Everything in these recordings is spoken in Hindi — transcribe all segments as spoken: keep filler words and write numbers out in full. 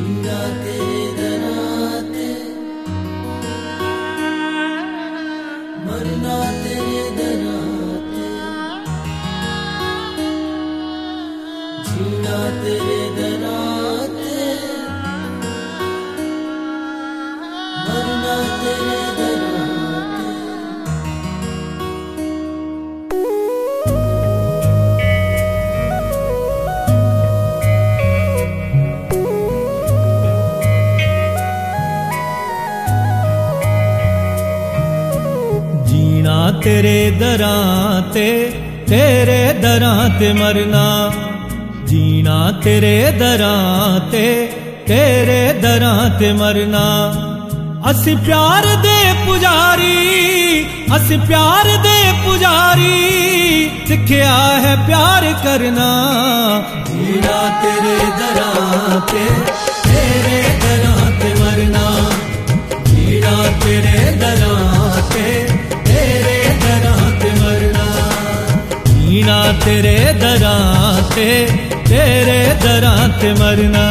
जीना तेरे दरां ते, मरना तेरे दरां ते, जीना तेरे दरां ते, मरना तेरे दरां ते। जीना तेरे दरां ते, तेरे दरां ते मरना। जीना तेरे दरां ते, तेरे दरां ते मरना। असी प्यार दे पुजारी, असी प्यार दे पुजारी, सिखिया है प्यार करना। जीना तेरे दरां ते, तेरे दरां ते मरना। जीना तेरे दरां ते, तेरे दरां ते मरना। जीना तेरे दरां ते, तेरे दरां ते मरना।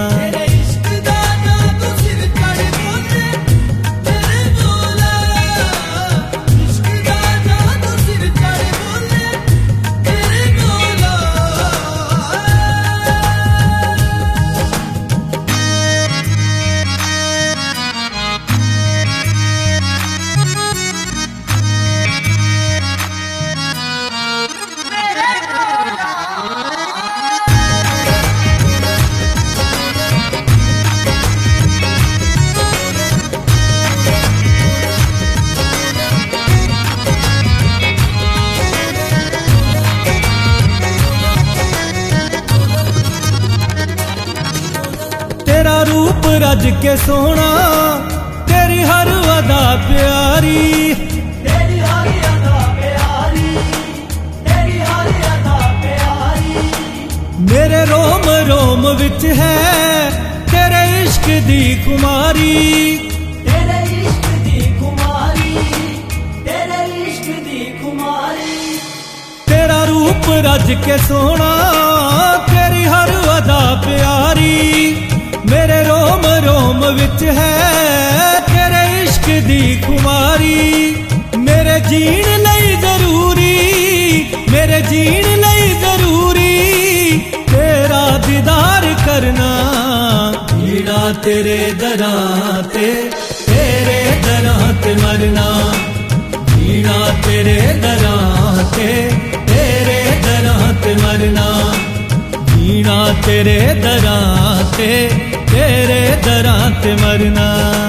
तेरा रूप रज के सोना, तेरी हर अदा प्यारी, तेरी हर अदा प्यारी, तेरी हर अदा प्यारी। मेरे रोम रोम विच है तेरे इश्क दी कुमारी, तेरे इश्क दी कुमारी, तेरे इश्क दी कुमारी। तेरा रूप रज के सोना, तेरी हर अदा प्यारी। मेरे रोम रोम विच है तेरे इश्क दी खुमारी। मेरे जीण लई जरूरी, मेरे जीण लई जरूरी, तेरा दीदार करना। जीना तेरे दरां ते, तेरे दरां ते मरना। जीना तेरे दरां ते, तेरे दरां ते मरना। जीना तेरे दरां ते, तेरे दरां ते मरना।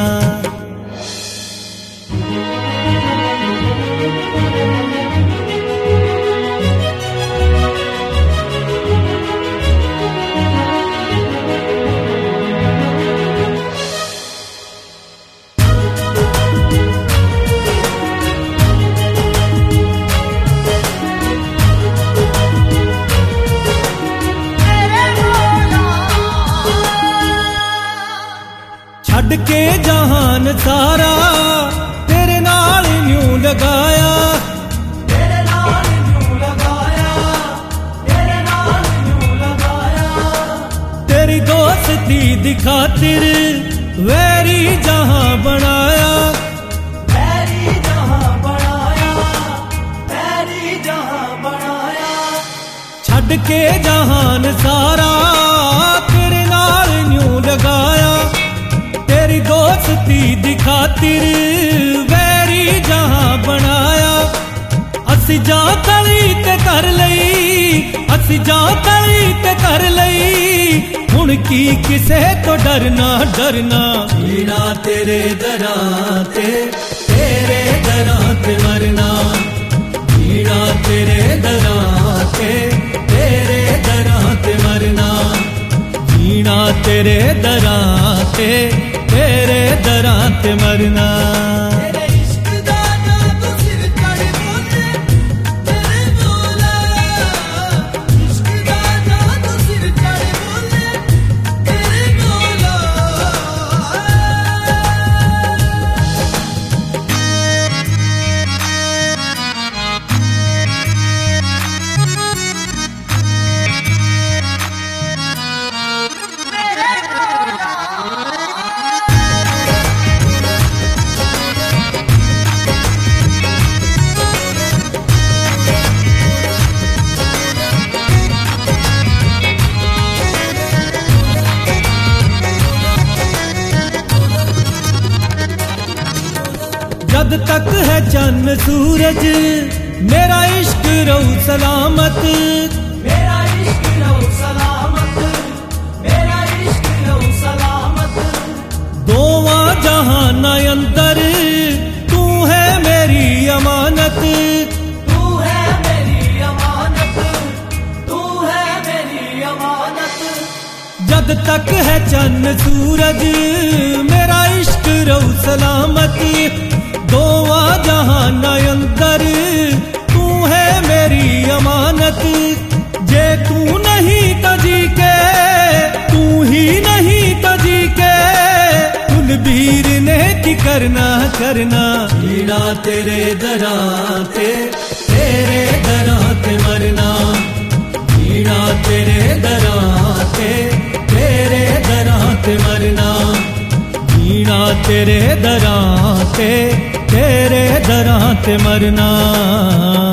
छड़ के जहान सारा तेरे नाल न्यू लगाया, तेरे नाल न्यू लगाया, तेरे नाल न्यू लगाया। तेरी दोस्ती दी खातिर वैरी जहां बनाया, वैरी जहां बनाया, वैरी जहां बनाया। छड़ के जहान सारा तेरे नाल न्यू लगाया। तेरी दोस्ती दी खातिर वैरी जहां बनाया। असी जा तली ते कर लई, असी जा तली ते कर लई, हुण की किसे तो डरना डरना। जीना तेरे दरां ते, तेरे दरां ते मरना। जीना तेरे दरां ते, तेरे दरां ते मरना। जीना तेरे दरां ते, तेरे दरां ते मरना। तेरे इश्क दा जादू सिर चढ़ बोले, तेरे बोला। इश्क दा जादू सिर चढ़ बोले, तेरे बोला। मेरे जद तक है चन्न सूरज मेरा इश्क रहू सलामत, मेरा इश्क रहू सलामत, मेरा इश्क रहू सलामत। दोवां जहान अंदर तू है मेरी अमानत, तू है मेरी अमानत, तू है मेरी अमानत। जद तक है चन्न सूरज मेरा इश्क रहू सलामत, दोवां जहान अंदर तू है मेरी अमानत। जे तू नहीं तजी के, तू ही नहीं तजी के, कुलबीर ने की करना करना। जीना तेरे दरां ते, तेरे दरां ते मरना, जीना तेरे दरां ते, तेरे दरां ते मरना, जीना तेरे दरां ते, तेरे दरां ते मरना।